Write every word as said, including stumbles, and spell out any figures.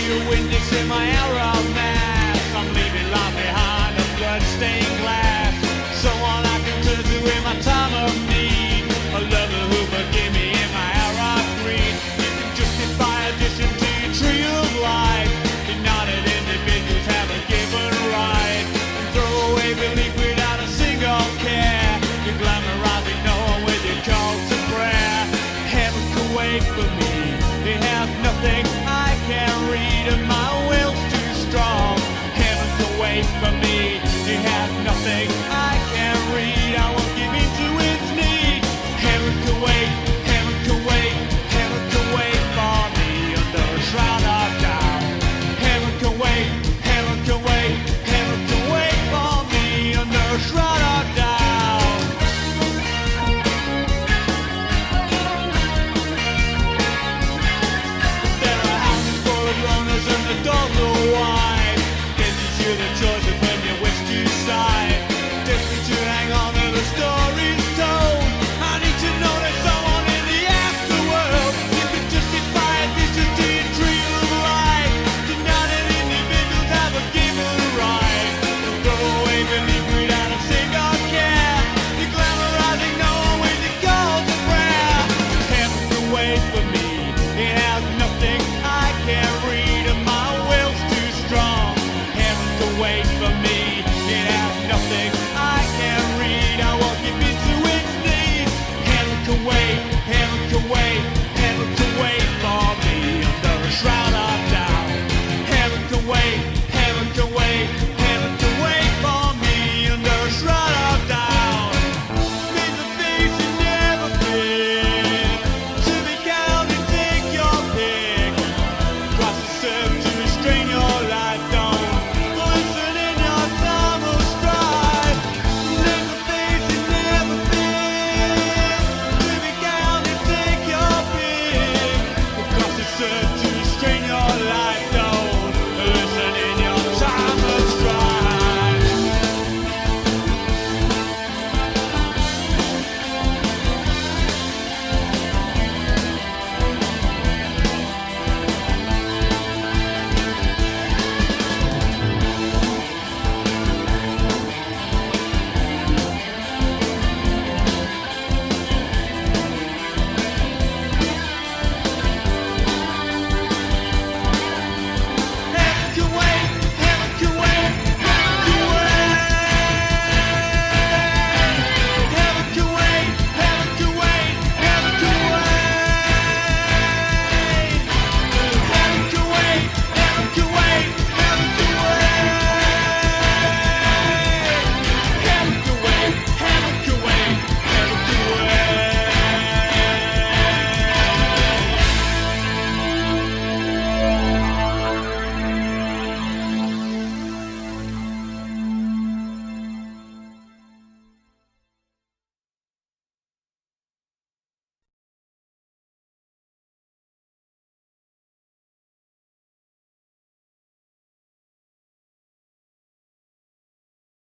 your Windex in my arrow mask. I'm leaving life behind a blood-stained glass. Someone I can turn to in my time of need. A lover who forgive me in my hour of greed. You can justify addition to your tree of life. United individuals have a given right. And throw away belief without a single care. You're glamorizing no one with your call to prayer. Heaven can wait for me. It has nothing I can read, and my will's too strong. Heaven can wait for me. It has nothing I